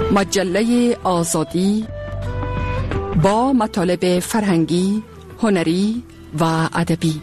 مجله آزادی با مطالب فرهنگی، هنری و ادبی.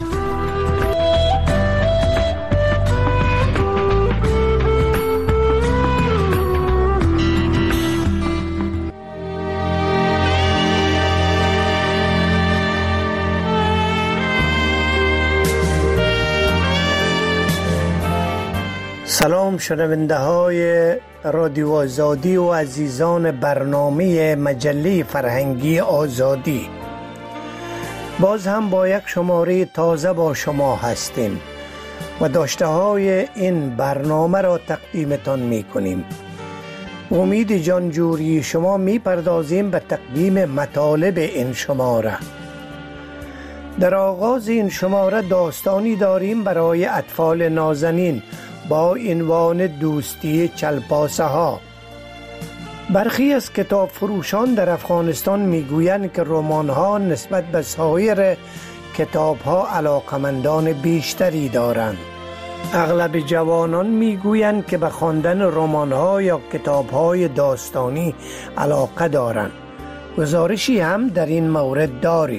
سلام شنونده های رادیو آزادی و عزیزان برنامه مجله فرهنگی آزادی. باز هم با یک شماره تازه با شما هستیم و داشته های این برنامه را تقدیمتان می کنیم. امید جانجوری شما می پردازیم به تقدیم مطالب این شماره. در آغاز این شماره داستانی داریم برای اطفال نازنین با عنوان دوستی چلپاسه ها. برخی از کتاب فروشان در افغانستان میگویند که رمان ها نسبت به سایر کتاب ها علاقمندان بیشتری دارند. اغلب جوانان میگویند که به خواندن رمان ها یا کتاب های داستانی علاقه دارند. گزارشی هم در این مورد داریم.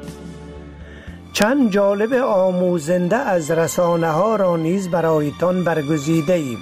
چند جالب آموزنده از رسانه ها را نیز برایتان برگزیده ایم.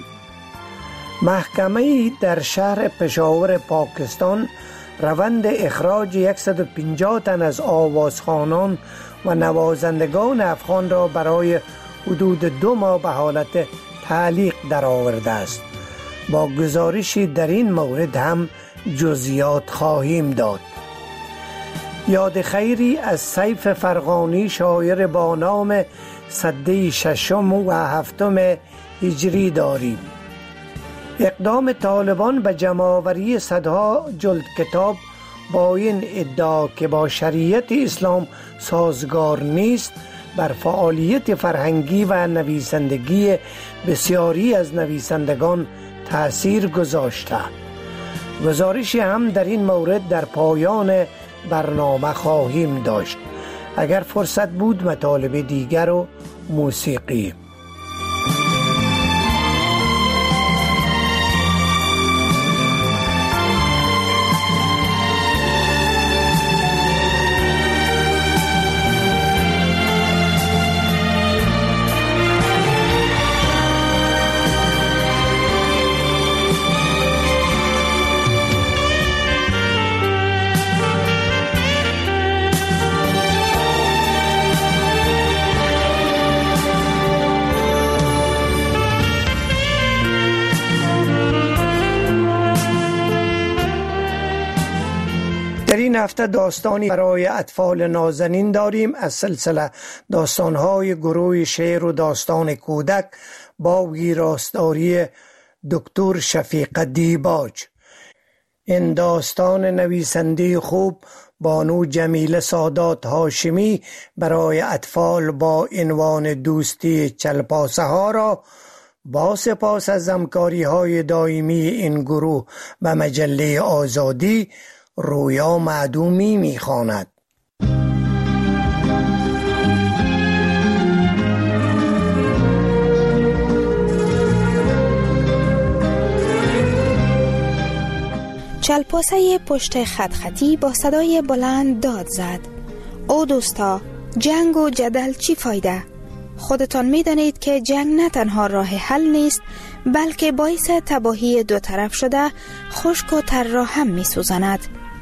محکمه در شهر پشاور پاکستان روند اخراج 150 تن از آوازخوانان و نوازندگان افغان را برای حدود 2 ماه به حالت تعلیق درآورده است. با گزارشی در این مورد هم جزئیات خواهیم داد. یاد خیری از سیف فرغانی، شاعر با نام سده 6 و 7 هجری داریم. اقدام طالبان به جمع‌آوری صدها جلد کتاب با این ادعا که با شریعت اسلام سازگار نیست بر فعالیت فرهنگی و نویسندگی بسیاری از نویسندگان تأثیر گذاشته. گزارشی هم در این مورد در پایان برنامه خواهیم داشت. اگر فرصت بود مطالب دیگر و موسیقی. در این هفته داستانی برای اطفال نازنین داریم از سلسله داستان‌های گروه شعر و داستان کودک با ویراستاری دکتر شفیق دیباج. این داستان نویسنده خوب بانو جمیله سادات هاشمی برای اطفال با عنوان دوستی چلپاسه ها را با سپاس از همکاری‌های دائمی این گروه و مجله آزادی رویا معدومی می‌خواند. چلپاسه پشت خطی با صدای بلند داد زد: او دوستا، جنگ و جدل چی فایده؟ خودتان می‌دانید که جنگ نه تنها راه حل نیست بلکه باعث تباهی دو طرف شده خشک و تر را هم می‌سوزاند.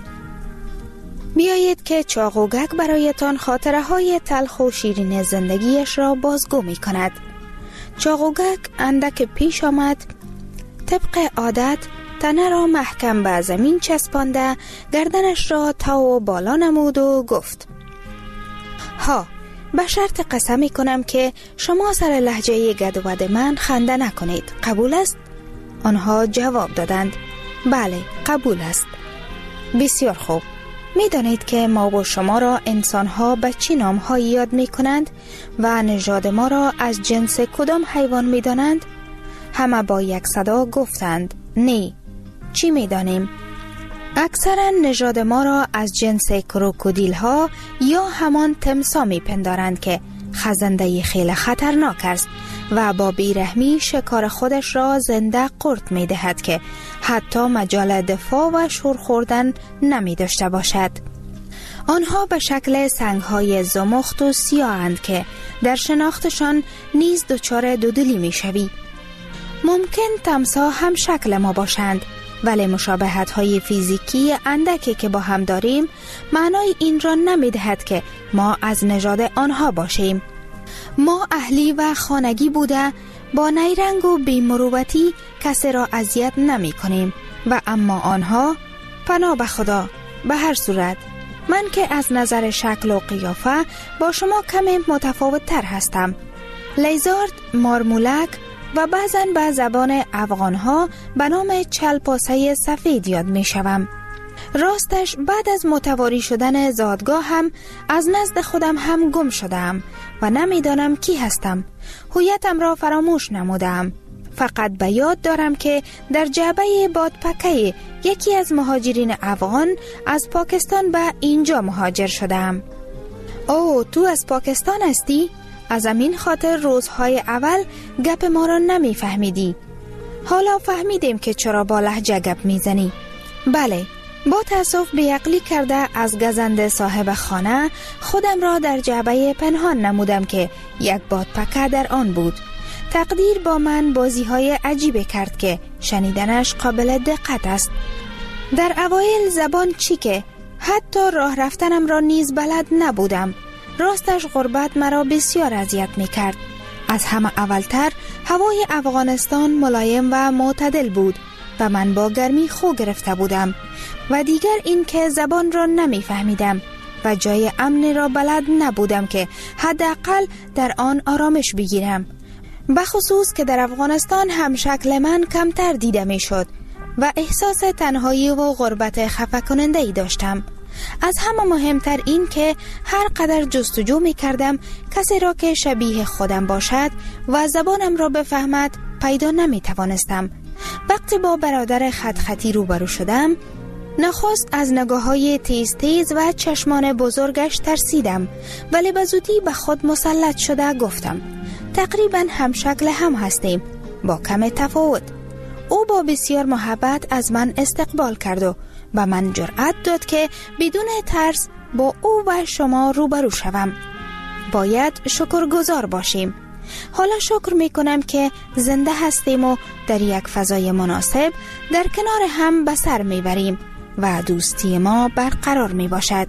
بیایید که چاقوگک برایتان خاطره های تلخ و شیرین زندگیش را بازگو می کند. چاقوگک اندک پیش آمد، طبق عادت تنه را محکم به زمین چسبانده گردنش را تا و بالا نمود و گفت: ها، به شرط قسم می کنم که شما سر لهجه گدود من خنده نکنید، قبول است؟ آنها جواب دادند: بله، قبول است. بسیار خوب. می دانید که ما و شما را انسان‌ها به چی نام‌هایی یاد می کنند و نژاد ما را از جنس کدام حیوان می دانند؟ همه با یک صدا گفتند: نه. چی می دانیم؟ اکثرا نژاد ما را از جنس کروکودیل ها یا همان تمسا می پندارند که خزنده خیلی خطرناک است و با بیرحمی شکار خودش را زنده قورت می دهد که حتی مجال دفاع و شور خوردن نمی داشته باشد. آنها به شکل سنگ‌های زمخت و سیاهند که در شناختشان نیز دچار دودلی می شوی. ممکن تمساح هم شکل ما باشند، ولی مشابهت‌های فیزیکی اندکی که با هم داریم معنای این را نمی دهد که ما از نژاد آنها باشیم. ما اهلی و خانگی بوده با نیرنگ و بی‌مروتی کسی را اذیت نمی کنیم و اما آنها پناه به خدا. به هر صورت من که از نظر شکل و قیافه با شما کمی متفاوت تر هستم. لیزارد، مارمولک و بعضاً به زبان افغانها به نام چلپاسه سفید یاد می شوم. راستش بعد از متواری شدن زادگاه هم از نزد خودم هم گم شدم و نمیدانم کی هستم. هویتم را فراموش نمودم. فقط به یاد دارم که در جعبه بادپکه یکی از مهاجرین افغان از پاکستان به اینجا مهاجر شدم. اوه، تو از پاکستان هستی؟ از همین خاطر روزهای اول گپ ما را نمی فهمیدی. حالا فهمیدیم که چرا با لهجه گپ می زنی. بله، با تأسف بیعقلی کرده از گزند صاحب خانه خودم را در جعبه پنهان نمودم که یک بادپکه در آن بود. تقدیر با من بازی‌های عجیبی کرد که شنیدنش قابل دقت است. در اوایل زبان چی که حتی راه رفتنم را نیز بلد نبودم. راستش غربت مرا بسیار اذیت می‌کرد. از همه اولتر هوای افغانستان ملایم و معتدل بود و من با گرمی خو گرفته بودم و دیگر این که زبان را نمی‌فهمیدم و جای امنی را بلد نبودم که حداقل در آن آرامش بگیرم. بخصوص که در افغانستان هم شکل من کمتر دیده می شد و احساس تنهایی و غربت خفه کننده ای داشتم. از همه مهمتر این که هر قدر جستجو می کردم کسی را که شبیه خودم باشد و زبانم را بفهمد پیدا نمی توانستم. وقتی با برادر خطی روبرو شدم نخست از نگاه‌های تیز تیز و چشمان بزرگش ترسیدم، ولی به زودی به خود مسلط شده گفتم تقریبا هم شکل هم هستیم با کم تفاوت. او با بسیار محبت از من استقبال کرد و به من جرأت داد که بدون ترس با او و شما روبرو شوم. باید شکرگزار باشیم. حالا شکر می کنم که زنده هستیم و در یک فضای مناسب در کنار هم به سر می بریم و دوستی ما برقرار می باشد.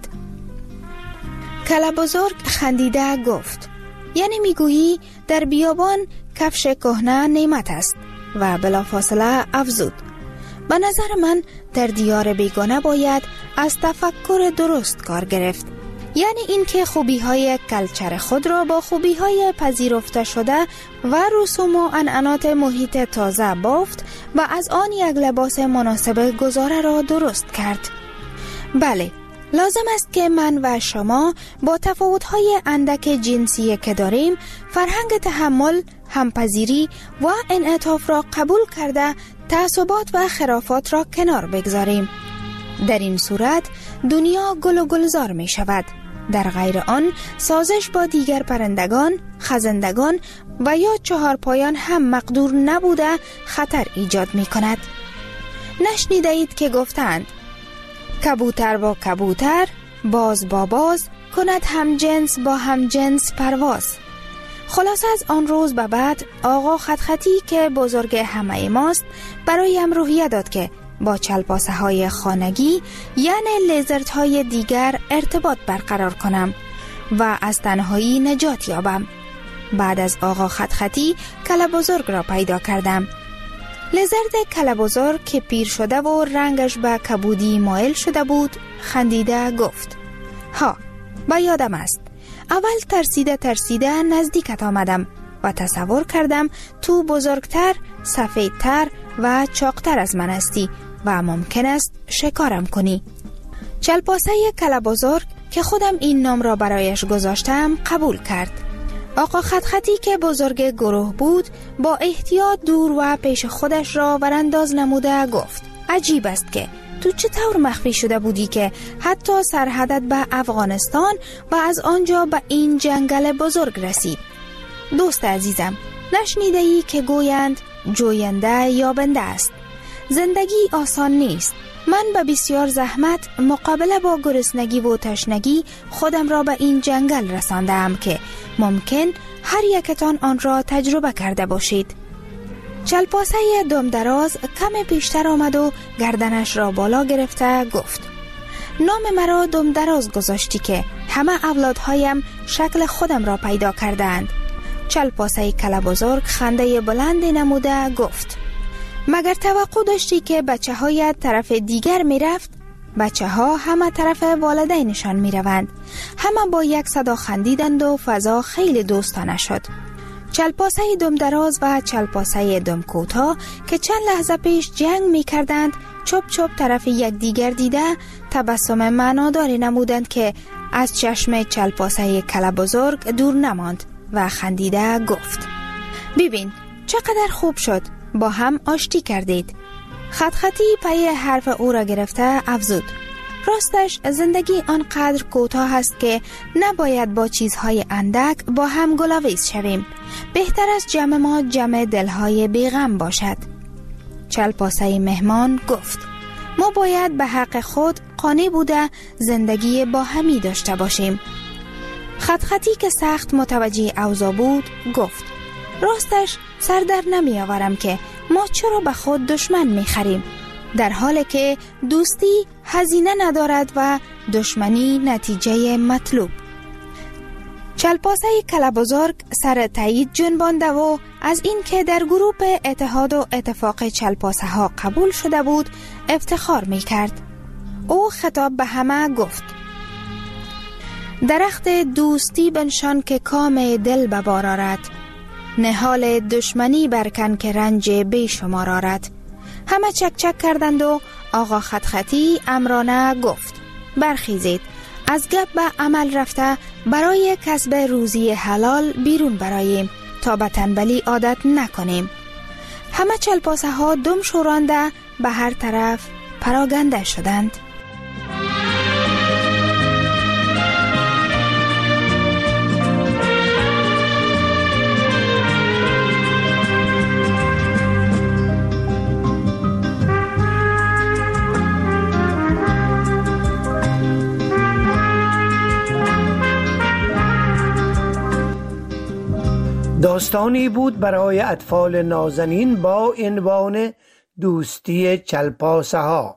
کله بزرگ خندیده گفت یعنی میگویی در بیابان کفش کهنه نعمت است؟ و بلافاصله افزود به نظر من در دیار بیگانه باید از تفکر درست کار گرفت. یعنی اینکه خوبی‌های کلچر خود را با خوبی‌های پذیرفته شده و رسوم و عنعنات محیط تازه بافت و از آن یک لباس مناسب گذاره را درست کرد. بله، لازم است که من و شما با تفاوت‌های اندک جنسی که داریم فرهنگ تحمل، همپذیری و انعطاف را قبول کرده تعصبات و خرافات را کنار بگذاریم. در این صورت دنیا گل و گلزار می شود. در غیر آن سازش با دیگر پرندگان، خزندگان و یا چهارپایان هم مقدور نبوده خطر ایجاد می کند. نشنیده اید که گفتند کبوتر با کبوتر، باز با باز، کند هم جنس با هم جنس پرواز. خلاص از آن روز به بعد آقا خطی که بزرگ همه ماست برایم روحیه داد که با چلپاسه های خانگی یعنی لیزرد های دیگر ارتباط برقرار کنم و از تنهایی نجات یابم. بعد از آقا خطی کله بزرگ را پیدا کردم. لیزرد کله بزرگ که پیر شده و رنگش به کبودی مایل شده بود خندیده گفت ها، با یادم است. اول ترسیده نزدیکت آمدم و تصور کردم تو بزرگتر، سفیدتر و چاقتر از من هستی و ممکن است شکارم کنی. چلپاسه کله بزرگ که خودم این نام را برایش گذاشتم قبول کرد. آقا خطی که بزرگ گروه بود با احتیاط دور و پیش خودش را ورانداز نموده گفت عجیب است که تو چطور مخفی شده بودی که حتی سرحدت به افغانستان و از آنجا به این جنگل بزرگ رسید؟ دوست عزیزم، نشنیده ای که گویند جوینده یابنده است. زندگی آسان نیست. من به بسیار زحمت مقابله با گرسنگی و تشنگی خودم را به این جنگل رساندم که ممکن هر یکتان آن را تجربه کرده باشید. چلپاسه دم دراز کم پیشتر آمد و گردنش را بالا گرفته گفت: نام مرا دم دراز گذاشتی که همه اولادهایم شکل خودم را پیدا کردند. چلپاسه کله بزرگ خنده بلند نموده گفت: مگر توقع داشتی که بچه هایت طرف دیگر می رفت؟ بچه ها همه طرف والدینشان می روند. همه با یک صدا خندیدند و فضا خیلی دوستانه شد. چلپاسه دم دراز و چلپاسه دم کوتاه که چند لحظه پیش جنگ می کردند چپ چپ طرف یک دیگر دیده تبسم معناداری نمودند که از چشم چلپاسه کله بزرگ دور نماند و خندیده گفت: ببین چقدر خوب شد، با هم آشتی کردید. خطی پای حرف او را گرفته افزود: راستش زندگی آنقدر کوتاه است که نباید با چیزهای اندک با هم گلاویز شویم. بهتر است جمع ما جمع دلهای بیغم باشد. چلپاسه مهمان گفت: ما باید به حق خود قانع بوده زندگی با همی داشته باشیم. خطی که سخت متوجه اوضاع بود گفت: راستش سر در نمی آورم که ما چرا به خود دشمن می خریم، در حالی که دوستی هزینه ندارد و دشمنی نتیجه مطلوب. چلپاسه کله بزرگ سر تایید جنبانده و از این که در گروپ اتحاد و اتفاق چلپاسه ها قبول شده بود افتخار می کرد. او خطاب به همه گفت: درخت دوستی بنشان که کام دل ببار آرد، نهال دشمنی برکن که رنج بی شمار آرد. همه چک چک کردند و آقا خطی امرانه گفت: برخیزید، از گپ به عمل رفته برای کسب روزی حلال بیرون براییم تا به تنبلی عادت نکنیم. همه چلپاسه ها دم شورانده به هر طرف پراگنده شدند. داستانی بود برای اطفال نازنین با عنوان دوستی چلپاسه ها.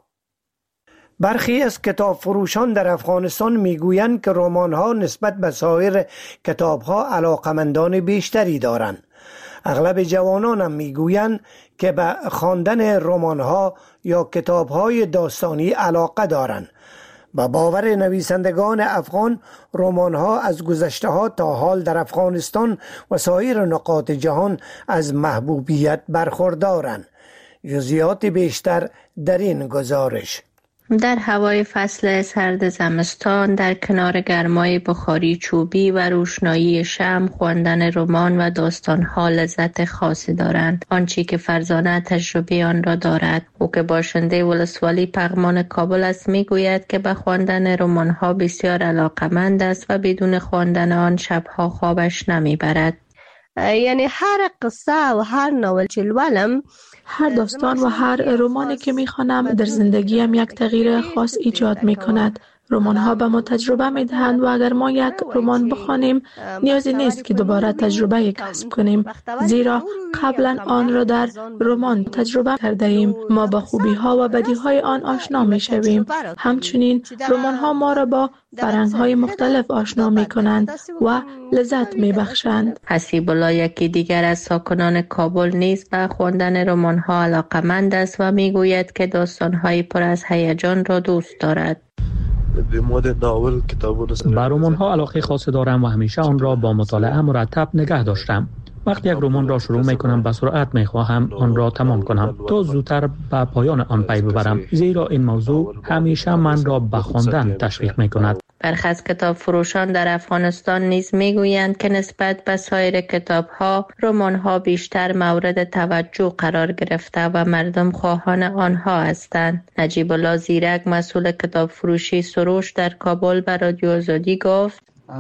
برخی از کتاب فروشان در افغانستان میگویند که رمان ها نسبت به سایر کتاب ها علاقمندان بیشتری دارند. اغلب جوانان هم میگویند که به خواندن رمان ها یا کتاب های داستانی علاقه دارند. با باور نویسندگان افغان، رمان ها از گذشته ها تا حال در افغانستان و سایر نقاط جهان از محبوبیت برخوردارند. جزئیات بیشتر در این گزارش. در هوای فصل سرد زمستان، در کنار گرمای بخاری چوبی و روشنایی شمع، خواندن رمان و داستان‌ها لذت خاصی دارند. آنچه که فرزانه تجربه آن را دارد، او که باشنده ولسوالی پغمان کابل است، میگوید که به خواندن رمان‌ها بسیار علاقمند است و بدون خواندن آن شب‌ها خوابش نمیبرد. یعنی هر قصه و هر ناول که لولم، هر داستان و هر رمانی که میخوانم در زندگیم یک تغییر خاص ایجاد میکند. رمان ها به ما تجربه میدهند و اگر ما یک رمان بخوانیم نیازی نیست که دوباره تجربه کسب کنیم، زیرا قبلا آن را در رمان تجربه کرده ایم. ما با خوبی ها و بدی های آن آشنا میشویم. همچنین رمان ها ما را با فرهنگ های مختلف آشنا میکنند و لذت میبخشند. حسیب الله، یکی دیگر از ساکنان کابل، نیز به خواندن رمان ها علاقمند است و میگوید که داستان های پر از هیجان را دوست دارد. به رمان ها علاقه خاصی دارم و همیشه آن را با مطالعه مرتب نگه داشتم. وقتی یک رمان را شروع می کنم به سرعت می خواهم آن را تمام کنم تا زودتر به پایان آن پی ببرم، زیرا این موضوع همیشه من را به خواندن تشویق می کند. برخی از کتاب فروشان در افغانستان نیز میگویند که نسبت به سایر کتاب‌ها، رمان‌ها بیشتر مورد توجه قرار گرفته و مردم خواهان آنها هستند. نجیب الله زیرک، مسئول کتاب فروشی سروش در کابل، به رادیو آزادی گفت: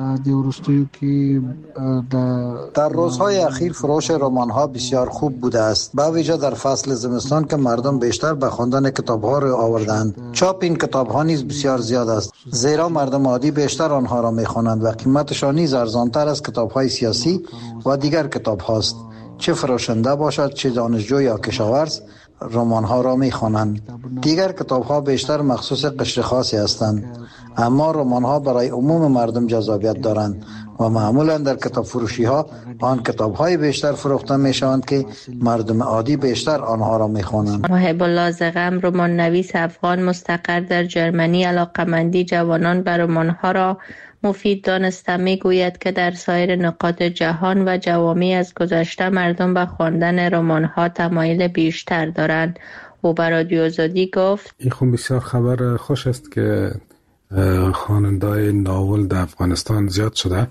در روزهای اخیر فروش رمان‌ها بسیار خوب بوده است، به ویژه در فصل زمستان که مردم بیشتر به خواندن کتاب‌ها رو آوردند. چاپ این کتاب‌ها نیز بسیار زیاد است، زیرا مردم عادی بیشتر آنها را می‌خوانند و قیمتشان نیز ارزان‌تر از کتاب‌های سیاسی و دیگر کتاب‌هاست. چه فروشنده باشد چه دانشجو یا کشاورز، رمان‌ها را می‌خوانند. دیگر کتاب‌ها بیشتر مخصوص قشر خاصی هستند، اما رمان‌ها برای عموم مردم جذابیت دارند و معمولاً در کتاب فروشی‌ها آن کتاب‌های بیشتر فروخته می‌شوند که مردم عادی بیشتر آنها را می‌خوانند. محب الله زغم، رمان نویس افغان مستقر در جرمنی، علاقه‌مندی جوانان به رمان‌ها را مفید دانسته میگوید که در سایر نقاط جهان و جوامع از گذشته مردم به خواندن رمان‌ها تمایل بیشتر دارند. او به رادیو آزادی گفت: این خب بسیار خبر خوش است که خواننده‌های ناول در افغانستان زیاد شده.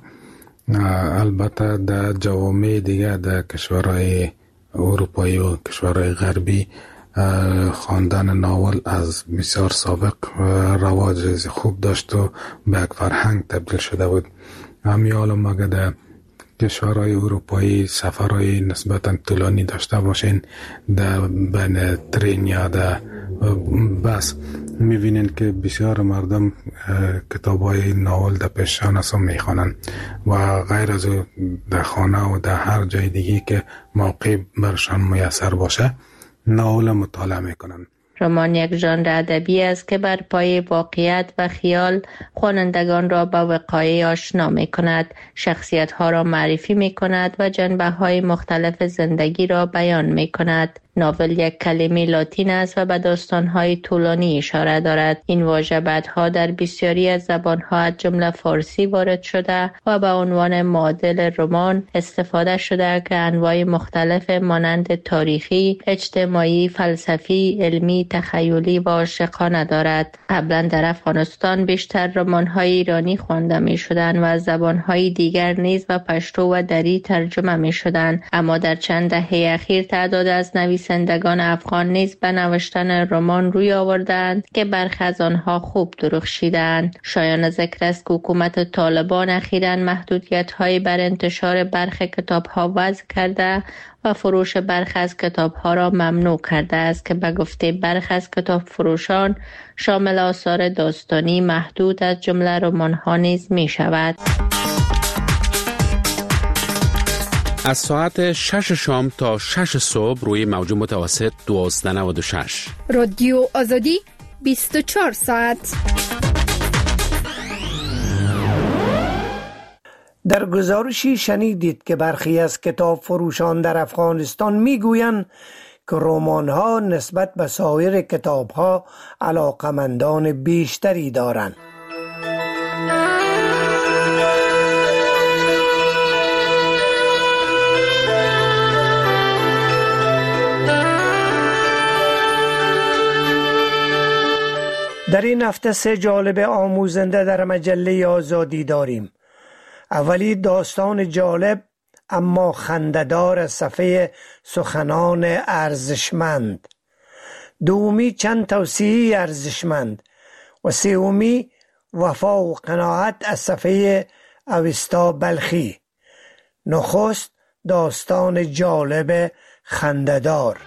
البته در جوامع دیگه در کشورهای اروپایی و کشورهای غربی خواندن ناول از بسیار سابق رواج خوب داشت و به یک فرهنگ تبدیل شده بود. همین حالا مگه در کشورهای اروپایی سفرهای نسبتا طولانی داشته باشین، در بین ترین یا در بس، میبینین که بسیار مردم کتاب‌های ناول در پیششان هستن میخوانن و غیر از در خانه و در هر جای دیگه که موقع برشان میسر باشه ناول مطالعه میکنن. رمان یک ژانر ادبی است که بر پایه واقعیت و خیال خوانندگان را با وقایع آشنا می‌کند، شخصیت‌ها را معرفی می‌کند و جنبه‌های مختلف زندگی را بیان می‌کند. ناول یک کلمه لاتین است و به داستان‌های طولانی اشاره دارد. این واژه بعدها در بسیاری از زبان‌ها از جمله فارسی وارد شده و به عنوان معادل رمان استفاده شده که انواع مختلف مانند تاریخی، اجتماعی، فلسفی، علمی، تخیلی و عاشقانه دارد. قبلا در افغانستان بیشتر رمان‌های ایرانی خوانده می‌شدند و از زبان‌های دیگر نیز به پشتو و دری ترجمه می‌شدند، اما در چند دهه اخیر تعداد از نویسندگان افغان نیز به نوشتن رمان روی آوردند که برخی از آنها خوب درخشیدند. شایان ذکر است که حکومت طالبان اخیراً محدودیت‌های بر انتشار برخی کتاب‌ها وضع کرده و فروش برخی از کتاب‌ها را ممنوع کرده است که به گفته برخی از کتاب فروشان شامل آثار داستانی محدود از جمله رمان‌ها نیز می‌شود. از ساعت 6 شام تا 6 صبح روی موج متوسط 1296 رادیو آزادی 24 ساعت. در گزارشی شنیدید که برخی از کتاب فروشان در افغانستان میگویند که رمان‌ها نسبت به سایر کتاب‌ها علاقمندان بیشتری دارند. در این هفته 3 جالب آموزنده در مجله آزادی داریم. اولی داستان جالب اما خنده‌دار از صفحه سخنان ارزشمند، دومی چند توصیه ارزشمند و سومی وفا و قناعت از صفحه اوستا بلخی. نخست داستان جالب خنده‌دار.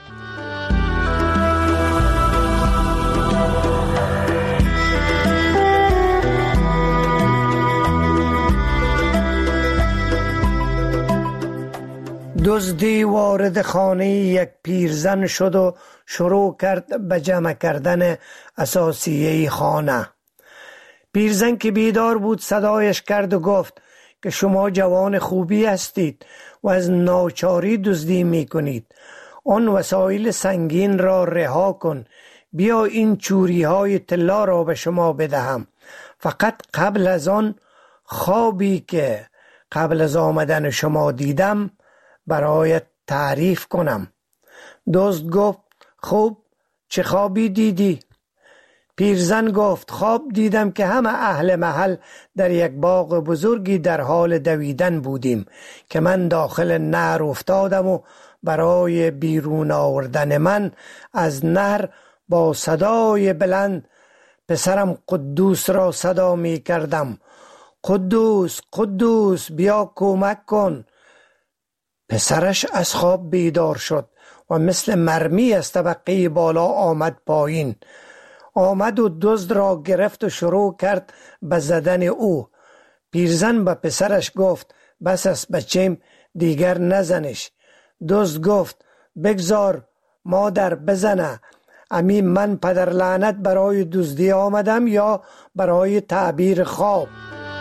دزدی وارد خانه یک پیرزن شد و شروع کرد به جمع کردن اثاثیه خانه. پیرزن که بیدار بود صدایش کرد و گفت که شما جوان خوبی هستید و از ناچاری دزدی می کنید. آن وسایل سنگین را رها کن، بیا این چوری های طلا را به شما بدهم. فقط قبل از آن خوابی که قبل از آمدن شما دیدم برایت تعریف کنم. دزد گفت خوب، چه خوابی دیدی؟ پیرزن گفت خواب دیدم که همه اهل محل در یک باغ بزرگی در حال دویدن بودیم که من داخل نهر افتادم و برای بیرون آوردن من از نهر با صدای بلند پسرم قدوس را صدا می کردم: قدوس قدوس بیا کمک کن. پسرش از خواب بیدار شد و مثل مرمی از طبقه بالا آمد پایین. آمد و دزد را گرفت و شروع کرد به زدن او. پیرزن به پسرش گفت: بس است بچیم، دیگر نزنش. دزد گفت: بگذار مادر بزنه. امی من پدر لعنت برای دزدی آمدم یا برای تعبیر خواب؟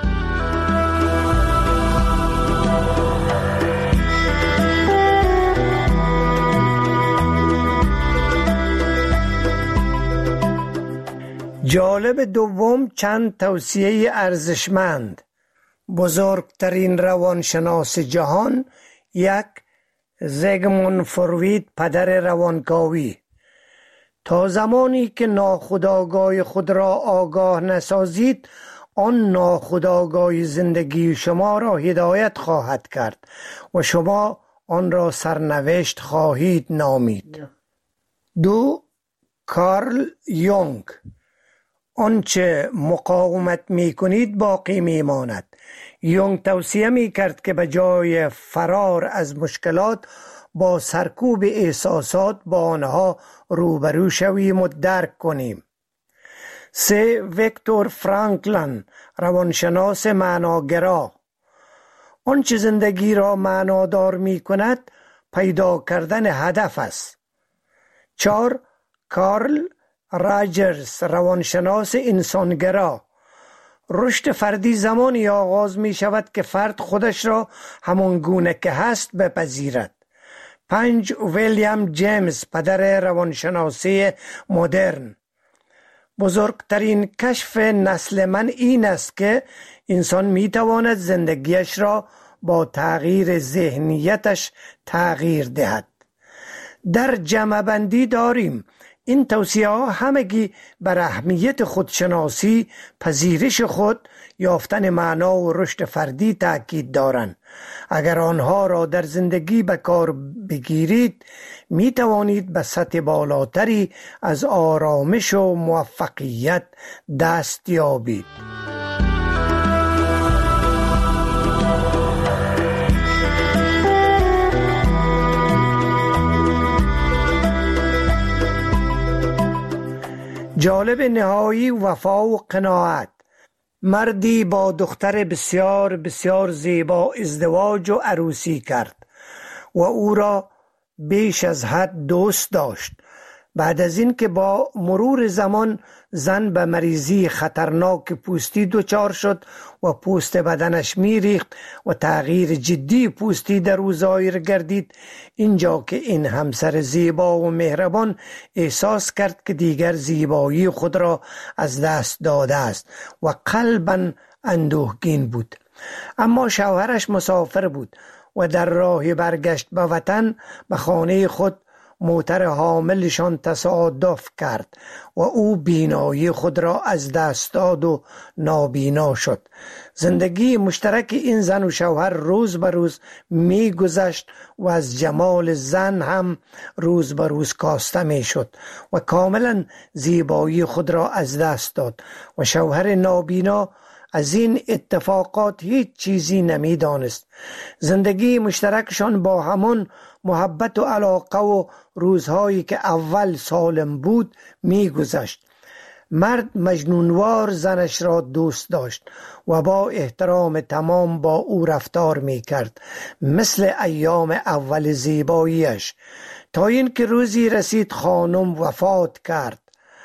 جالب دوم چند توصیه ارزشمند. بزرگترین روانشناس جهان، یک، زیگموند فروید، پدر روانکاوی. تا زمانی که ناخودآگاه خود را آگاه نسازید، آن ناخودآگاه زندگی شما را هدایت خواهد کرد و شما آن را سرنوشت خواهید نامید. دو، کارل یونگ. آنچه مقاومت می کنید باقی می ماند. یونگ توصیه می کرد که به جای فرار از مشکلات با سرکوب احساسات با آنها روبرو شویم و درک کنیم. 3. ویکتور فرانکلن، روانشناس معناگرا. آنچه زندگی را معنادار می کند پیدا کردن هدف است. 4. کارل راجرز، روانشناس انسانگرا. رشد فردی زمانی آغاز می شود که فرد خودش را همان گونه که هست بپذیرد. 5. ویلیام جیمز، پدر روانشناسی مدرن. بزرگترین کشف نسل من این است که انسان می تواند زندگیش را با تغییر ذهنیتش تغییر دهد. در جمع بندی داریم این توصیه ها همگی بر اهمیت خودشناسی، پذیرش خود، یافتن معنا و رشد فردی تاکید دارند. اگر آنها را در زندگی به کار بگیرید می توانید به سطح بالاتری از آرامش و موفقیت دست یابید. جالب نهایی وفا و قناعت. مردی با دختر بسیار بسیار زیبا ازدواج و عروسی کرد و او را بیش از حد دوست داشت. بعد از این که با مرور زمان زن به مریضی خطرناک پوستی دچار شد و پوست بدنش میریخت و تغییر جدی پوستی در او ظاهر گردید، اینجا که این همسر زیبا و مهربان احساس کرد که دیگر زیبایی خود را از دست داده است و قلباً اندوهگین بود. اما شوهرش مسافر بود و در راه برگشت به وطن به خانه خود موتر حاملشان تصادف کرد و او بینایی خود را از دست داد و نابینا شد. زندگی مشترک این زن و شوهر روز به روز می گذشت و از جمال زن هم روز به روز کاسته می شد و کاملا زیبایی خود را از دست داد و شوهر نابینا از این اتفاقات هیچ چیزی نمی دانست. زندگی مشترکشان با همون محبت و علاقه و روزهایی که اول سالم بود می گذشت. مرد مجنونوار زنش را دوست داشت و با احترام تمام با او رفتار می کرد، مثل ایام اول زیباییش، تا اینکه روزی رسید خانم وفات کرد.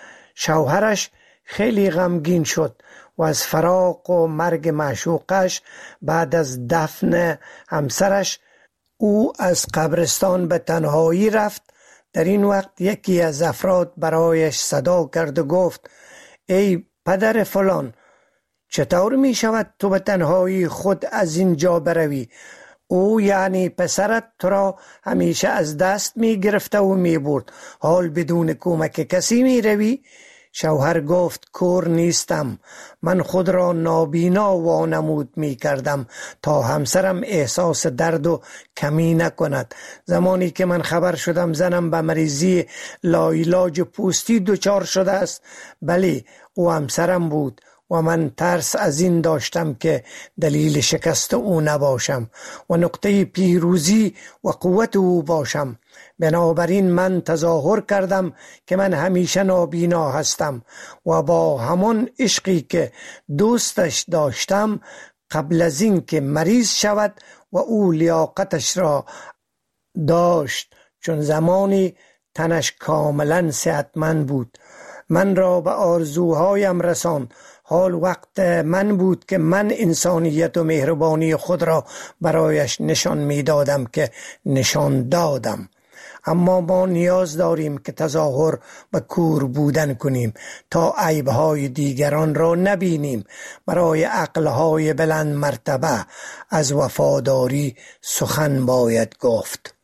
شوهرش خیلی غمگین شد و از فراق و مرگ معشوقش بعد از دفن همسرش او از قبرستان به تنهایی رفت. در این وقت یکی از افراد برایش صدا کرد و گفت: ای پدر فلان، چطور می شود تو به تنهایی خود از اینجا بروی؟ او یعنی پسرت تو را همیشه از دست می گرفته و می برد، حال بدون کمک کسی می روی؟ شوهر گفت کور نیستم. من خود را نابینا وانمود می کردم تا همسرم احساس درد و کمی نکند. زمانی که من خبر شدم زنم به مریضی لاعلاج پوستی دچار شده است، بله او همسرم بود و من ترس از این داشتم که دلیل شکست او نباشم و نقطه پیروزی و قوت او باشم. بنابراین من تظاهر کردم که من همیشه نابینا هستم و با همان عشقی که دوستش داشتم قبل از این که مریض شود و او لیاقتش را داشت، چون زمانی تنش کاملا صحتمند بود، من را به آرزوهایم رساند. حال وقت من بود که من انسانیت و مهربانی خود را برایش نشان می دادم که نشان دادم. اما ما نیاز داریم که تظاهر به کور بودن کنیم تا عیبهای دیگران را نبینیم. برای عقلهای بلند مرتبه از وفاداری سخن باید گفت.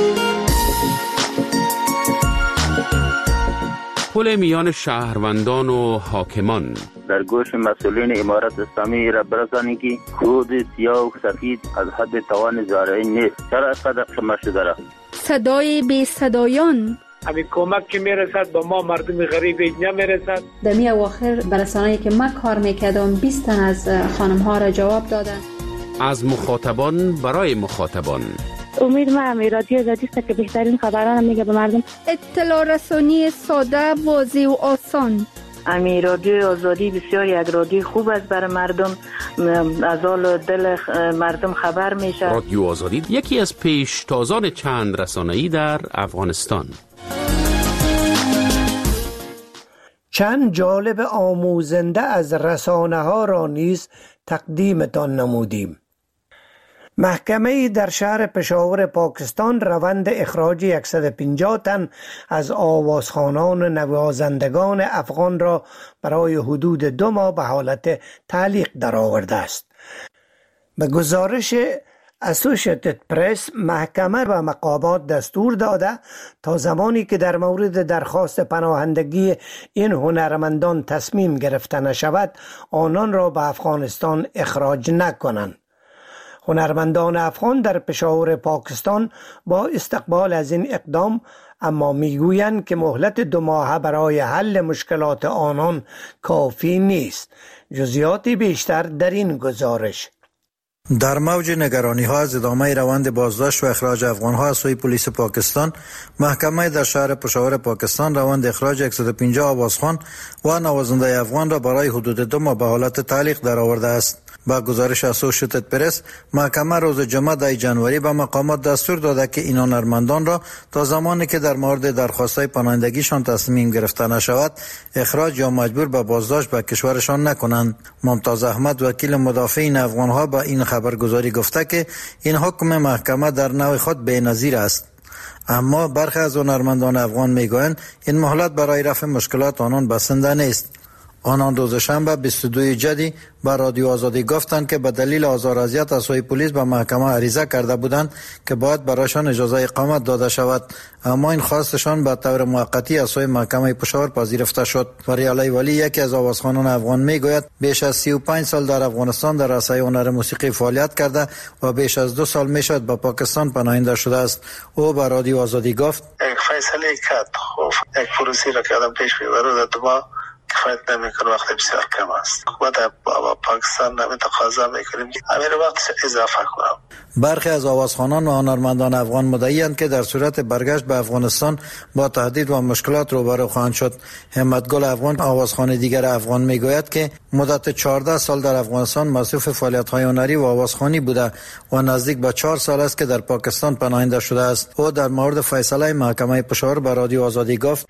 پل میان شهروندان و حاکمان. در گوش مسئولین امارت اسلامی را برسانید که کود سیاه و سفید از حد توان زارعی نیست. چرا اینقدر شما شده را؟ صدای بی صدایان. همین کمک که میرسد به ما مردم غریب نمیرسد. دمی اواخر برسانه‌ای که من کار میکردم 20 تن از خانم ها را جواب دادن. از مخاطبان برای مخاطبان. امید ما رادیو آزادی است که بهترین خبران میگه به مردم. اطلاع رسانی ساده، واضح و آسان. رادیو آزادی بسیار یک رادیو خوب است برای مردم، از حال دل مردم خبر میشه. رادیو آزادی یکی از پیشتازان چند رسانه‌ای در افغانستان. چند جالب آموزنده از رسانه ها را نیز تقدیمتان نمودیم. محکمه در شهر پشاور پاکستان روند اخراج 150 تن از آوازخوانان و نوازندگان افغان را برای حدود 2 ماه به حالت تعلیق درآورده است. به گزارش اسوشیتد پرس، محکمه به مقامات دستور داده تا زمانی که در مورد درخواست پناهندگی این هنرمندان تصمیم گرفته نشود، آنان را به افغانستان اخراج نکنند. هنرمندان افغان در پشاور پاکستان با استقبال از این اقدام، اما میگویند که مهلت 2 ماه برای حل مشکلات آنان کافی نیست. جزئیات بیشتر در این گزارش. در موج نگرانی ها از ادامه روند بازداشت و اخراج افغان ها از سوی پلیس پاکستان، محکمه در شهر پشاور پاکستان روند اخراج 150 آوازخوان و نوازنده افغان را برای حدود 2 ماه به حالت تعلیق درآورده است. با گزارش اسوشیتد پرس، محکمه روز جمعه 10 جنوری به مقامات دستور داده که این هنرمندان را تا زمانی که در مورد درخواست‌های پناهندگیشان تصمیم گرفته نشود، اخراج یا مجبور به بازداشت به کشورشان نکنند. ممتاز احمد، وکیل مدافعین افغان‌ها، با این خبرگزاری گفته که این حکم محکمه در نوع خود بی‌نظیر است. اما برخی از هنرمندان افغان میگویند این مهلت برای رفع مشکلات آنان بسنده نیست. آنان روز شنبه 22 جدی به رادیو آزادی گفتند که به دلیل آزار و اذیت از سوی پلیس به محکمه عریضه کرده بودند که باید برایشان اجازه اقامت داده شود، اما این خواستشان به طور موقتی از سوی محکمه پشاور پذیرفته شد. فریعلی ولی، یکی از آوازخوانان افغان، میگوید بیش از 35 سال در افغانستان در عرصه هنر موسیقی فعالیت کرده و بیش از 2 سال میشد به پاکستان پناهنده شده است. او به رادیو آزادی گفت: یک فیصله کرد، خب یک پروسی را که آدم پیش میبره در کفایت نمیکنه، وقت بسیار کم است. حکومت پاکستان نمی تقاضا میکنیم که همین وقت اضافه کنم. برخی از آوازخوانان و هنرمندان افغان مدعی‌اند که در صورت برگشت به افغانستان با تهدید و مشکلات روبرو خواهند شد. همتگل افغان، آوازخوان دیگر افغان، میگوید که مدت 14 سال در افغانستان مصروف فعالیت‌های هنری و آوازخوانی بوده و نزدیک به 4 سال است که در پاکستان پناهنده شده است. او در مورد فیصله محکمه پشاور به رادیو آزادی گفت: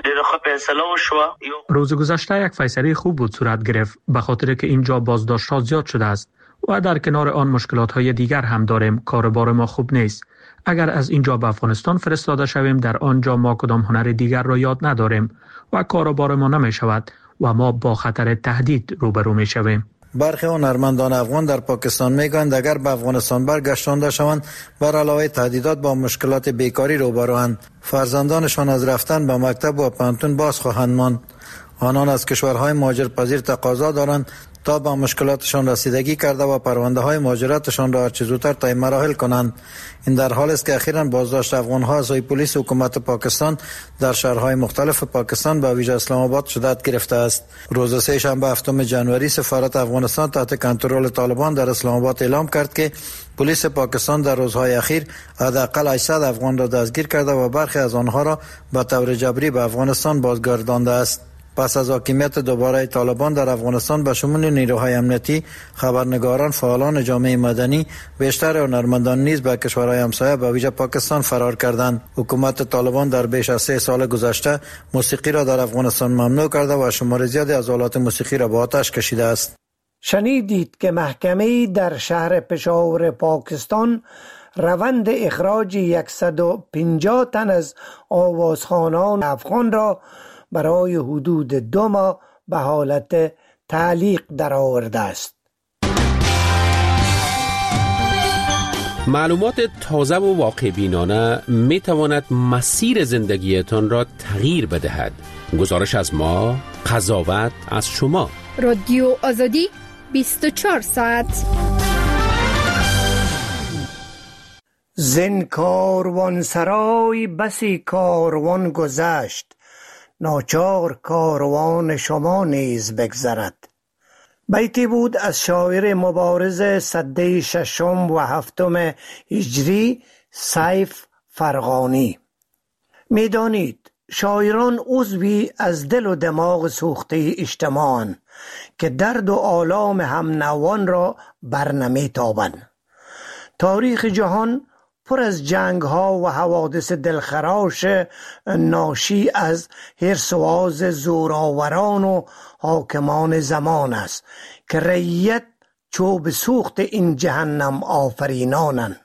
روز گذشته یک فیصله خوب بود صورت گرفت، به خاطر که اینجا بازداشت‌ها زیاد شده است و در کنار آن مشکلات‌های دیگر هم داریم. کاربار ما خوب نیست. اگر از اینجا به افغانستان فرستاده شویم، در آنجا ما کدام هنر دیگر را یاد نداریم و کاربار ما نمی شود و ما با خطر تهدید روبرو می شویم. برخی هنرمندان افغان در پاکستان میگویند اگر به افغانستان برگشتانده شوند، بر علاوه تهدیدات با مشکلات بیکاری روبروند. فرزندانشان از رفتن به مکتب و پانتون باز خواهند ماند. آنان از کشورهای مهاجرپذیر تقاضا دارند تا به مشکلاتشان رسیدگی کرده و پرونده های مهاجرتشان را هرچه زودتر طی مراحل کنند. این در حالی است که اخیراً بازداشت افغان‌ها از سوی پلیس حکومت پاکستان در شهرهای مختلف پاکستان به ویژه اسلام آباد شدت گرفته است. روز سه‌شنبه 7 جنوری سفارت افغانستان تحت کنترل طالبان در اسلام آباد اعلام کرد که پلیس پاکستان در روزهای اخیر حداقل 800 افغان را دستگیر کرده و برخی از آنها را به طور جبری به افغانستان بازگردانده است. پس از حاکمیت دوباره طالبان در افغانستان به شمول نیروهای امنیتی، خبرنگاران، فعالان جامعه مدنی، بیشتر هنرمندان نیز به کشورهای همسایه به ویژه پاکستان فرار کردند. حکومت طالبان در بیش از 3 سال گذشته موسیقی را در افغانستان ممنوع کرده و شمار زیادی از آلات موسیقی را به آتش کشیده است. شنیدید که محکمه در شهر پشاور پاکستان روند اخراج 150 تن از آوازخوانان افغان را برای حدود 2 ماه به حالت تعلیق درآورده است. معلومات تازه و واقع بینانه می تواند مسیر زندگیتان را تغییر بدهد. گزارش از ما، قضاوت از شما. رادیو آزادی 24 ساعت. زین کاروان سرای بسی کاروان گذشت، ناچار کاروان شما نیز بگذرد. بیتی بود از شاعر مبارز سده 6 و 7 هجری سیف فرغانی. میدانید شاعران عضوی از دل و دماغ سوخته اجتماعند که درد و آلام هم نوان را برنمی تابند. تاریخ جهان پر از جنگ ها و حوادث دلخراش ناشی از حرص و آز زورآوران و حاکمان زمان است که رعیت چوب سوخت این جهنم آفرینانند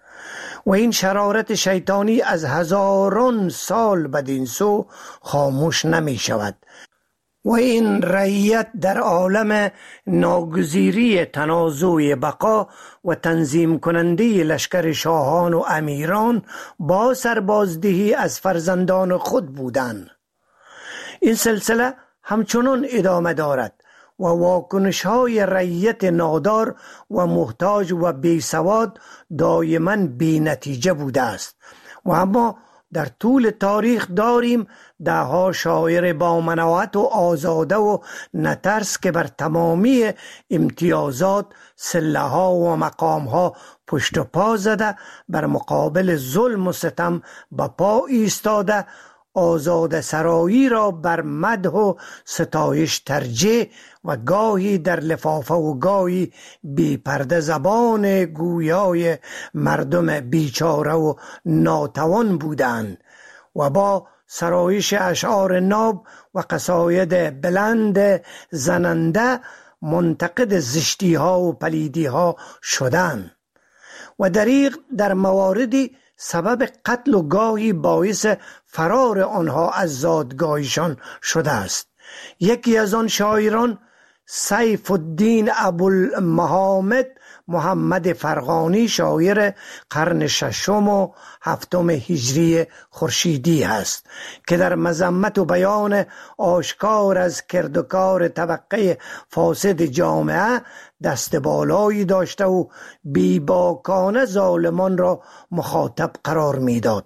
و این شرارت شیطانی از هزاران سال بدین سو خاموش نمی شود و این رعیت در عالم ناگزیری تنازع بقا و تنظیم کننده لشکر شاهان و امیران با سربازدهی از فرزندان خود بودند. این سلسله همچنان ادامه دارد و واکنش های رعیت نادار و محتاج و بیسواد دائما بی نتیجه بوده است و اما در طول تاریخ داریم دهها شاعر با مناعت و آزاده و نترس که بر تمامی امتیازات، سله ها و مقام ها پشت و پا زده بر مقابل ظلم و ستم به پا ایستاده، آزاد سرایی را بر مدح و ستایش ترجیح و گاهی در لفافه و گاهی بی پرده زبان گویای مردم بیچاره و ناتوان بودند و با سرایش اشعار ناب و قصاید بلند زننده منتقد زشتی ها و پلیدی ها شدند و دریغ در مواردی سبب قتل و گاهی باعث فرار آنها از زادگاهشان شده است. یکی از آن شاعران سیف الدین ابوالمحامد محمد فرغانی شاعر قرن 6 و 7 هجری خورشیدی است که در مذمت و بیان آشکار از کردوکار طبقه فاسد جامعه دست بالایی داشته و بیباکانه ظالمان را مخاطب قرار میداد.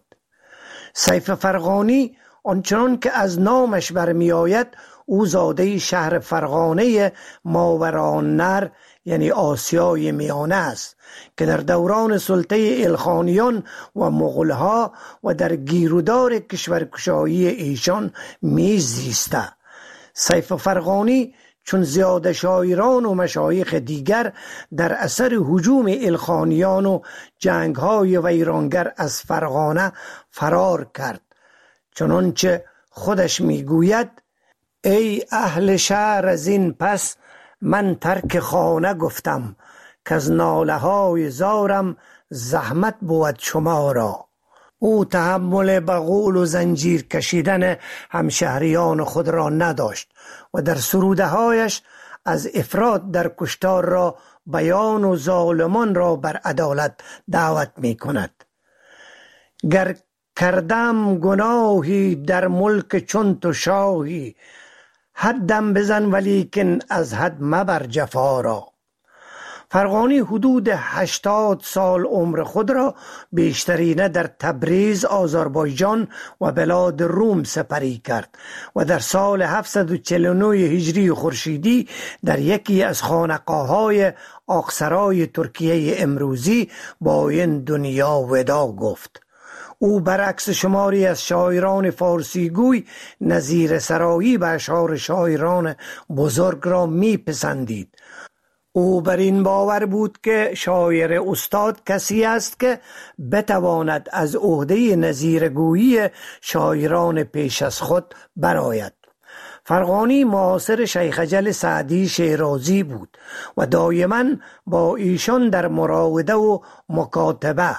سیف فرغانی آنچنان که از نامش برمی آید او زاده شهر فرغانه ماوراءالنهر یعنی آسیای میانه است که در دوران سلطه الخانیان و مغولها و در گیرودار کشورکشایی ایشان میزیسته. سیف فرغانی چون زیاده شاعران و مشایخ دیگر در اثر هجوم الخانیان و جنگ‌های ویرانگر از فرغانه فرار کرد، چنانچه خودش میگوید: ای اهل شهر از این پس من ترک خانه گفتم که از ناله های زارم زحمت بود شما را. او تحمل بغول و زنجیر کشیدن همشهریان خود را نداشت و در سروده هایش از افراط در کشتار را بیان و ظالمان را بر عدالت دعوت می کند. گر کردم گناهی در ملک چون تو شاهی، حدم بزن ولیکن از حد مبر جفا را. فرغانی حدود 80 سال عمر خود را بیشترینه در تبریز، آذربایجان و بلاد روم سپری کرد و در سال 749 هجری خورشیدی در یکی از خانقاه‌های آقسرای ترکیه امروزی با این دنیا وداع گفت. او برعکس شماری از شاعران فارسی گوی نظیر سرایی به اشعار شاعران بزرگ را می پسندید. او بر این باور بود که شاعر استاد کسی است که بتواند از عهده نظیرگویی شاعران پیش از خود برآید. فرغانی معاصر شیخ اجل سعدی شیرازی بود و دائما با ایشان در مراوده و مکاتبه.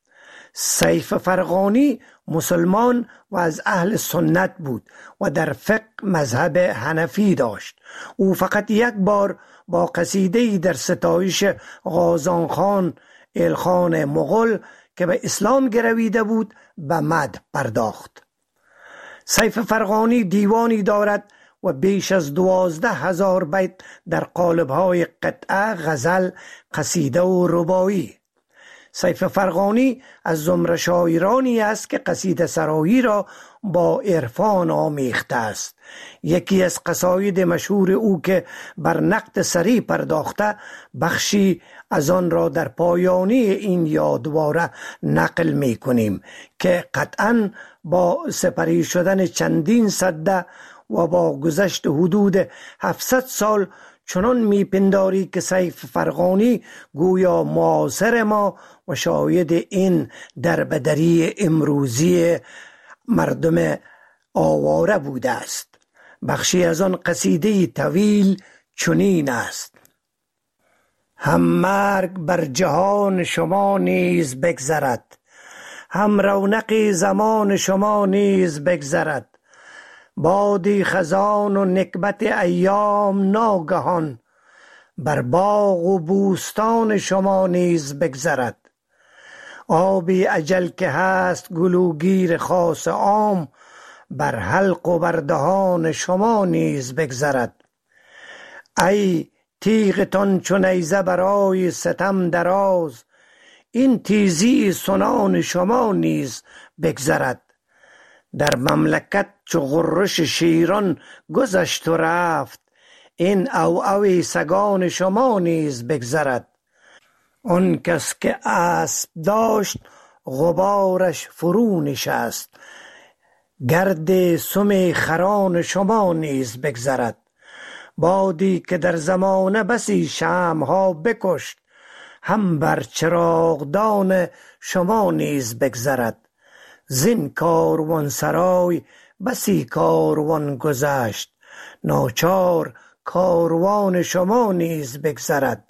سیف فرغانی مسلمان و از اهل سنت بود و در فقه مذهب حنفی داشت. او فقط یک بار با قصیده‌ای در ستایش غازان خان ایلخان مغل که به اسلام گرویده بود به مدح پرداخت. سیف فرغانی دیوانی دارد و بیش از 12,000 بیت در قالب‌های قطعه، غزل، قصیده و رباعی. سیف فرغانی از زمره شاعرانی است که قصیده سرایی را با عرفان آمیخته است. یکی از قصاید مشهور او که بر نقد سری پرداخته، بخشی از آن را در پایانی این یادواره نقل می کنیم که قطعاً با سپری شدن چندین سده و با گذشت حدود 700 سال چنان میپنداری که سیف فرغانی گویا معاصر ما و شاید این دربدری امروزی مردم آواره بوده است. بخشی از آن قصیده طویل چنین است: هم مرگ بر جهان شما نیز بگذرد، هم رونق زمان شما نیز بگذرد. بادی خزان و نکبت ایام ناگهان، بر باغ و بوستان شما نیز بگذرد. آبی اجل که هست گلوگیر خاص عام، بر حلق و بر دهان شما نیز بگذرد. ای تیغتان چو نیزه برای ستم دراز، این تیزی سنان شما نیز بگذرد. در مملکت چو غرش شیران گذشت و رفت، این عوعو سگان شما نیز بگذرد. آن کس که اسب داشت غبارش فرو نشست، گرد سم خران شما نیز بگذرد. بادی که در زمانه بسی شمعها بکشت، هم بر چراغدان شما نیز بگذرد. زین کاروان سرای بسی کاروان گذشت، ناچار کاروان شما نیز بگذرد.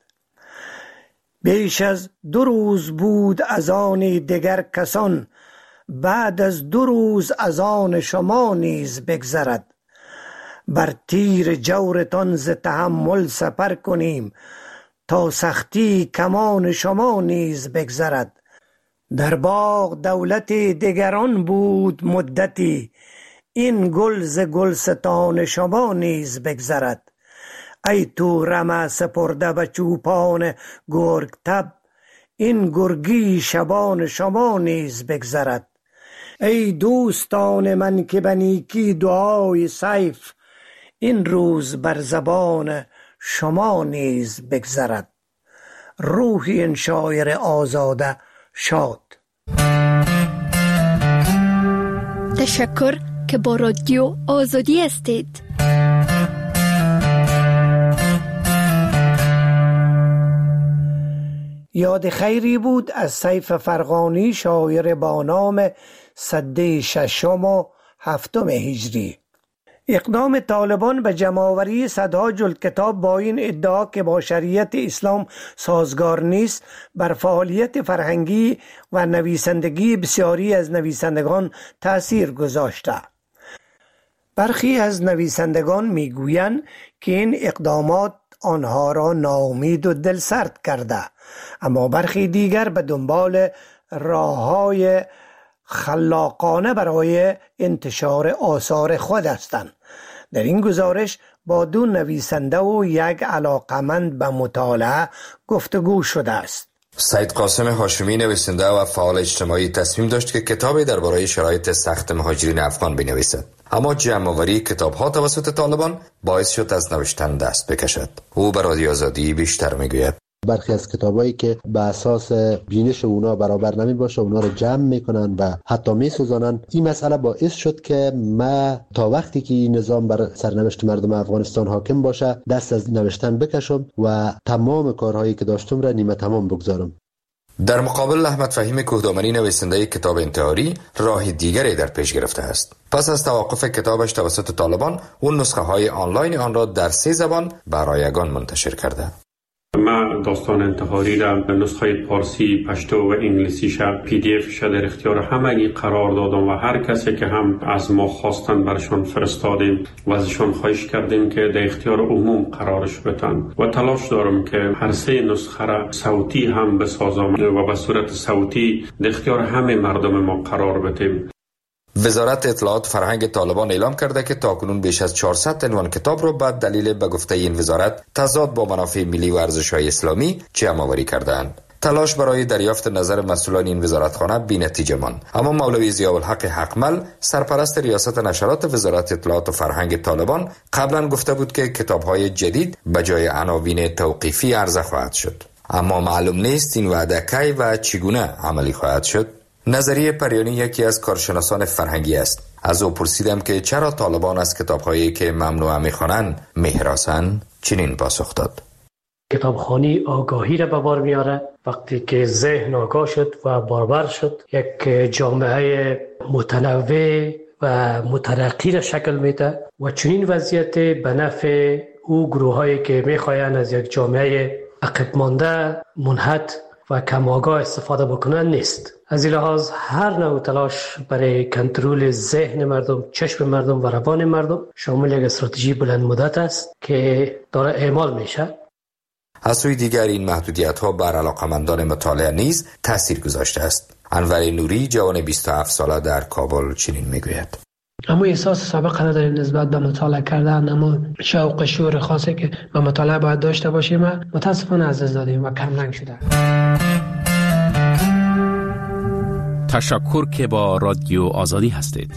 بیش از 2 روز بود از آن دگر کسان، بعد از 2 روز از آن شما نیز بگذرد. بر تیر جورتان ز تحمل سپر کنیم، تا سختی کمان شما نیز بگذرد. در باغ دولت دگران بود مدتی، این گل ز گلستان شما نیز بگذرد. ای تو رمه سپرده به چوپان گرگ تب، این گرگی شبان شما نیز بگذرد. ای دوستان من که به نیکی دعای سیف، این روز بر زبان شما نیز بگذرد. روحی این شاعر آزاده شاد. تشکر که با رادیو آزادی هستید. یاد خیری بود از سیف فرغانی، شاعر با نام سده 6 و 7 هجری. اقدام طالبان به جمع‌آوری صدها جلد کتاب با این ادعا که با شریعت اسلام سازگار نیست، بر فعالیت فرهنگی و نویسندگی بسیاری از نویسندگان تأثیر گذاشته. برخی از نویسندگان میگویند که این اقدامات آنها را ناامید و دلسرد کرده، اما برخی دیگر به دنبال راه‌های خلاقانه برای انتشار آثار خود هستند. در این گزارش با دو نویسنده و یک علاقمند به مطالعه گفتگو شده است. سید قاسم هاشمی نویسنده و فعال اجتماعی تصمیم داشت که کتابی درباره شرایط سخت مهاجرین افغان بنویسد، اما جمع‌آوری کتاب‌ها توسط طالبان باعث شد از نوشتن دست بکشد. او به رادیو آزادی بیشتر میگوید. برخی از کتابایی که به اساس بینش اونا برابر نمی باشه اونا رو جمع میکنن و حتی میسوزانن. این مسئله باعث شد که ما تا وقتی که این نظام بر سرنوشت مردم افغانستان حاکم باشه دست از نوشتن بکشم و تمام کارهایی که داشتم را نیمه تمام بگذارم. در مقابل احمد فهیم کوهدامنی نویسنده کتاب انتحاری راه دیگری در پیش گرفته است. پس از توقف کتابش توسط طالبان اون نسخه های آنلاین آن را در 3 زبان برای یگان منتشر کرده. من داستان انتحاری را به نسخه پارسی، پشتو و انگلیسی PDF در اختیار همگی قرار دادم و هر کسی که هم از ما خواستن برشان فرستادیم و ازشان خواهش کردیم که در اختیار عموم قرارش بدن و تلاش دارم که هر 3 نسخه را صوتی هم بسازم و به صورت صوتی در اختیار همه مردم ما قرار بدیم. وزارت اطلاعات فرهنگ طالبان اعلام کرده که تاکنون بیش از 400 عنوان کتاب را به دلیل به گفته این وزارت تضاد با منافع ملی و ارزش‌های اسلامی جمع‌آوری کرده‌اند. تلاش برای دریافت نظر مسئولان این وزارتخانه بی‌نتیجه ماند، اما مولوی ضیاءالحق حقمل سرپرست ریاست نشرات وزارت اطلاعات و فرهنگ طالبان قبلا گفته بود که کتاب‌های جدید به جای عناوین توقیفی عرضه خواهد شد، اما معلوم نیست این وعده کی و چگونه عملی خواهد شد. نظریه پریانی یکی از کارشناسان فرهنگی است. از او پرسیدم که چرا طالبان از کتاب‌هایی که ممنوعه می‌خوانند می‌هراسند. چنین پاسخ داد: کتابخوانی آگاهی را به بار میاره. وقتی که ذهن آگاه شد و بارور شد، یک جامعه متنوع و مترقی را شکل میده و چنین وضعیت به نفع او گروه‌هایی که می‌خواهند از یک جامعه عقب مانده، منحط و کم آگاه استفاده بکنن نیست. از این لحاظ هر نوع تلاش برای کنترل ذهن مردم، چشم مردم و روان مردم شامل یک استراتژی بلند مدت است که داره اعمال میشه. از سوی دیگر این محدودیت‌ها بر علاقه‌مندان مطالعه نیز تأثیر گذاشته است. انور نوری جوان 27 ساله در کابل چنین میگوید: اما احساس سابقه نداریم نسبت به مطالعه کردن، اما شوق شعور خاصی که به مطالعه باید داشته باشیم متاسفانه از دست دادیم و کم رنگ شده. تشکر که با رادیو آزادی هستید.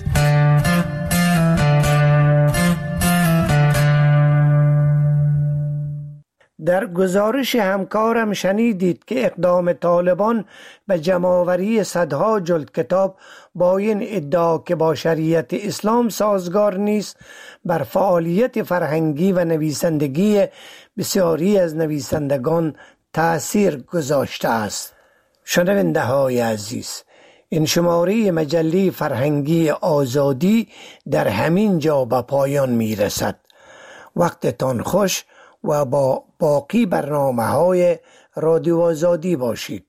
در گزارش همکارم شنیدید که اقدام طالبان به جمع‌آوری صدها جلد کتاب با این ادعا که با شریعت اسلام سازگار نیست بر فعالیت فرهنگی و نویسندگی بسیاری از نویسندگان تأثیر گذاشته است. شنونده های عزیز، این شماره مجله فرهنگی آزادی در همین جا به پایان می رسد. وقتتان خوش و با باقی برنامه‌های رادیو آزادی باشید.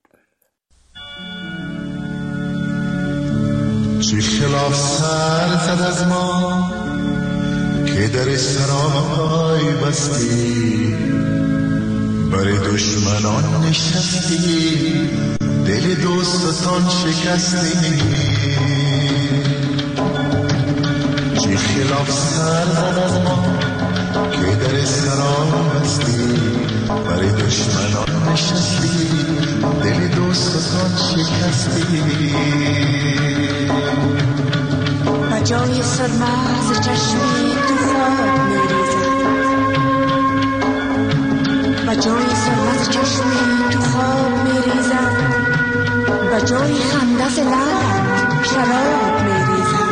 چه خلاف سر زد از ما که در سرای بستی، برای دشمنان نشستی، دل دوستان شکستی. چه خلاف سر زد از ما که در سرای بستی، برای دشمنان نشستی، دل دوستان شکستی. بجای سرما ز چشمی تو خواب میریزد، بجای سرما ز چشمی تو خواب میریزد، بجای خنده ز لبت شراب میریزد.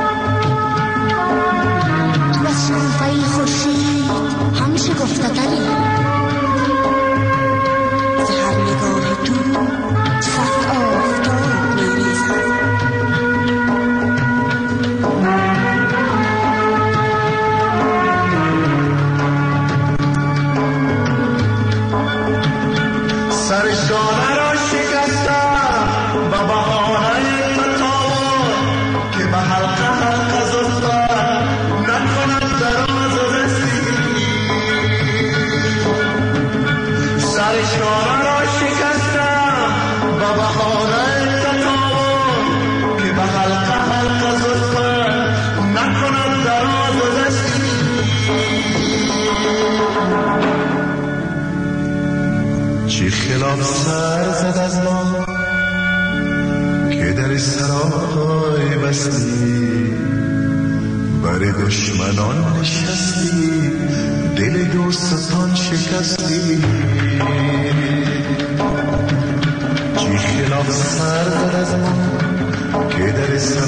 تو از شنفه خورشید همیشه گفته تری، ز هر نگاه تو صف آفتاب میریزد. سرشانه را شکستم و بهانه خطا بستی بر دشمنان نشستی دل دوستان شکستی چی خلاف سر زد از ما که در